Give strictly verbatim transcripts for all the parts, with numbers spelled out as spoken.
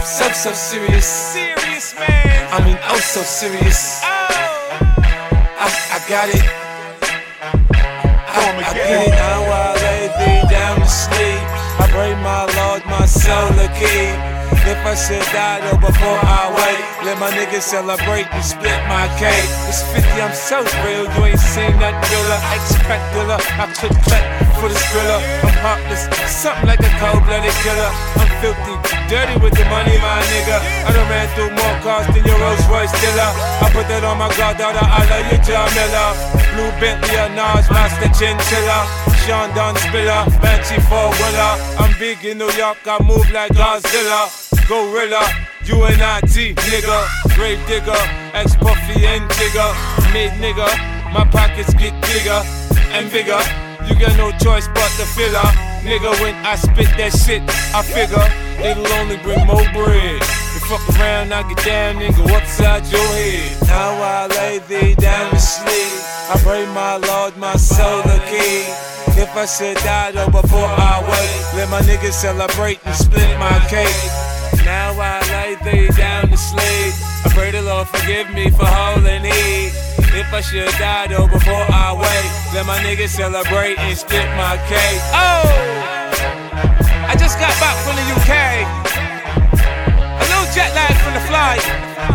So, so serious. Serious, man. I mean, oh, so serious. Oh. I, I got it. I, I get it now while I lay thee down to sleep. I pray my Lord, my soul to keep. If I should die though before I wait, let my niggas celebrate and split my cake. It's fifty, I'm so real, you ain't seen that thriller. Expect thriller, I could cut for the thriller. I'm heartless, something like a cold-blooded killer. I'm filthy, dirty with the money, my nigga. I done ran through more cars than your Rolls Royce dealer. I put that on my goddaughter, I love you, John Miller. Blue Bentley, a Nas, Master Chinchilla. Sean Don Spiller, Banshee four-wheeler. I'm big in New York, I move like Godzilla. Gorilla, U N I T, nigga. Grave digger, ex-Puffy and Jigger. Mid nigga, my pockets get bigger and bigger. You got no choice but to fill up. Nigga, when I spit that shit, I figure it'll only bring more bread. You fuck around, I get down and go upside your head. Now I lay thee down to sleep. I pray my Lord, my soul to keep. If I should die though before I wait, let my niggas celebrate and split my cake. Now I lay thee down to sleep. I pray the Lord forgive me for holding heat. If I should die though before I wait, let my niggas celebrate and split my cake. Oh! I just got back from the U K. A little jet lag from the flight.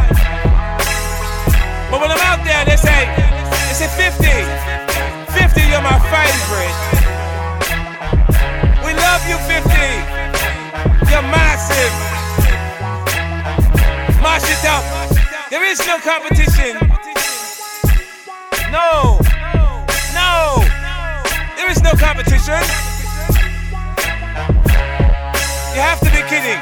But when I'm out there they say, they say fifty. fifty, you're my favorite. We love you, fifty. You're massive. Mash it up. There is no competition. No. No. There is no competition. You have to be kidding.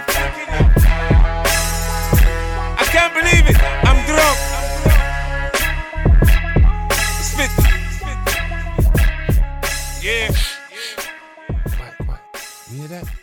I can't believe it. I'm drunk. It's fifty. Yeah.